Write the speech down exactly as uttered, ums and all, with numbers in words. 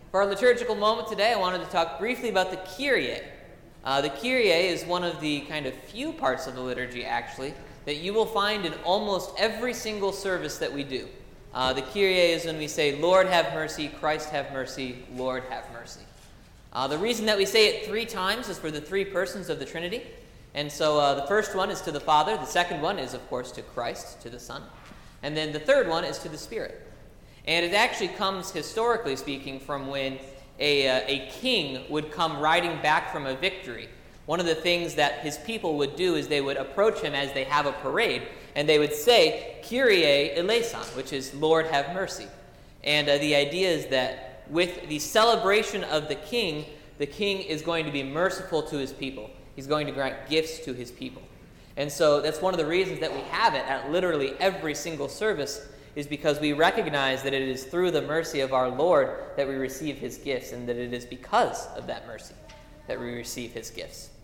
For our liturgical moment today, I wanted to talk briefly about the Kyrie. Uh, the Kyrie is one of the kind of few parts of the liturgy, actually, that you will find in almost every single service that we do. Uh, the Kyrie is when we say, Lord have mercy, Christ have mercy, Lord have mercy. Uh, the reason that we say it three times is for the three persons of the Trinity. And so uh, the first one is to the Father, the second one is, of course, to Christ, to the Son, and then the third one is to the Spirit. And it actually comes, historically speaking, from when a, uh, a king would come riding back from a victory. One of the things that his people would do is they would approach him as they have a parade, and they would say, Kyrie eleison, which is, Lord have mercy. And uh, the idea is that with the celebration of the king, the king is going to be merciful to his people. He's going to grant gifts to his people. And so that's one of the reasons that we have it at literally every single service, is because we recognize that it is through the mercy of our Lord that we receive his gifts, and that it is because of that mercy that we receive his gifts.